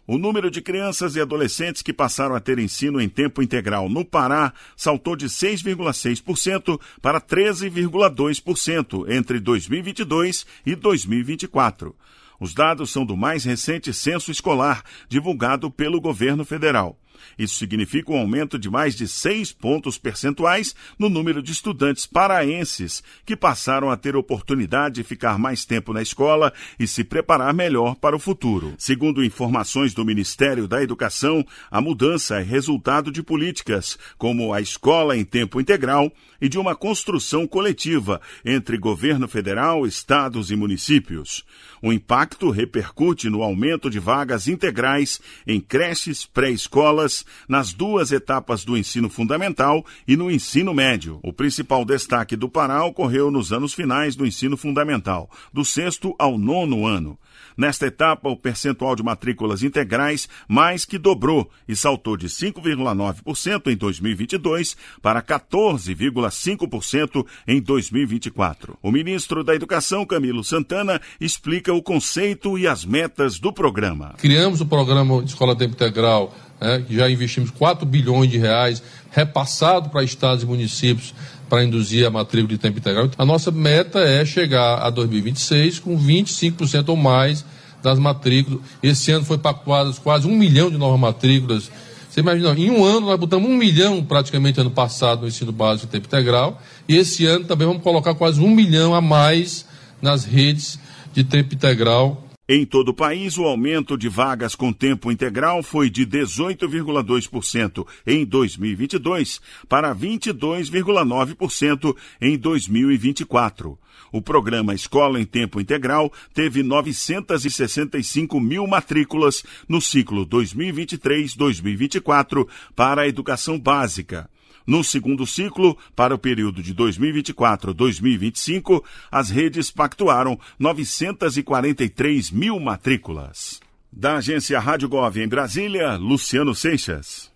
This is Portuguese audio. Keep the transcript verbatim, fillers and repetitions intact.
O número de crianças e adolescentes que passaram a ter ensino em tempo integral no Pará saltou de seis vírgula seis por cento para treze vírgula dois por cento entre dois mil e vinte e dois e dois mil e vinte e quatro. Os dados são do mais recente censo escolar, divulgado pelo governo federal. Isso significa um aumento de mais de seis pontos percentuais no número de estudantes paraenses que passaram a ter oportunidade de ficar mais tempo na escola e se preparar melhor para o futuro. Segundo informações do Ministério da Educação, a mudança é resultado de políticas como a escola em tempo integral e de uma construção coletiva entre governo federal, estados e municípios. O impacto repercute no aumento de vagas integrais em creches, pré-escolas, nas duas etapas do ensino fundamental e no ensino médio. O principal destaque do Pará ocorreu nos anos finais do ensino fundamental, do sexto ao nono ano. Nesta etapa, o percentual de matrículas integrais mais que dobrou e saltou de cinco vírgula nove por cento em dois mil e vinte e dois para quatorze vírgula cinco por cento em dois mil e vinte e quatro. O ministro da Educação, Camilo Santana, explica o conceito e as metas do programa. Criamos o programa de Escola Tempo Integral, É, que já investimos quatro bilhões de reais, repassado para estados e municípios para induzir a matrícula de tempo integral. A nossa meta é chegar a dois mil e vinte e seis com vinte e cinco por cento ou mais das matrículas. Esse ano foi pactuadas quase um milhão de novas matrículas. Você imagina, em um ano nós botamos um milhão praticamente ano passado no ensino básico de tempo integral, e esse ano também vamos colocar quase um milhão a mais nas redes de tempo integral. Em todo o país, o aumento de vagas com tempo integral foi de dezoito vírgula dois por cento em dois mil e vinte e dois para vinte e dois vírgula nove por cento em dois mil e vinte e quatro. O programa Escola em Tempo Integral teve novecentos e sessenta e cinco mil matrículas no ciclo dois mil e vinte e três a dois mil e vinte e quatro para a educação básica. No segundo ciclo, para o período de dois mil e vinte e quatro a dois mil e vinte e cinco, as redes pactuaram novecentos e quarenta e três mil matrículas. Da agência Rádio Gov em Brasília, Luciano Seixas.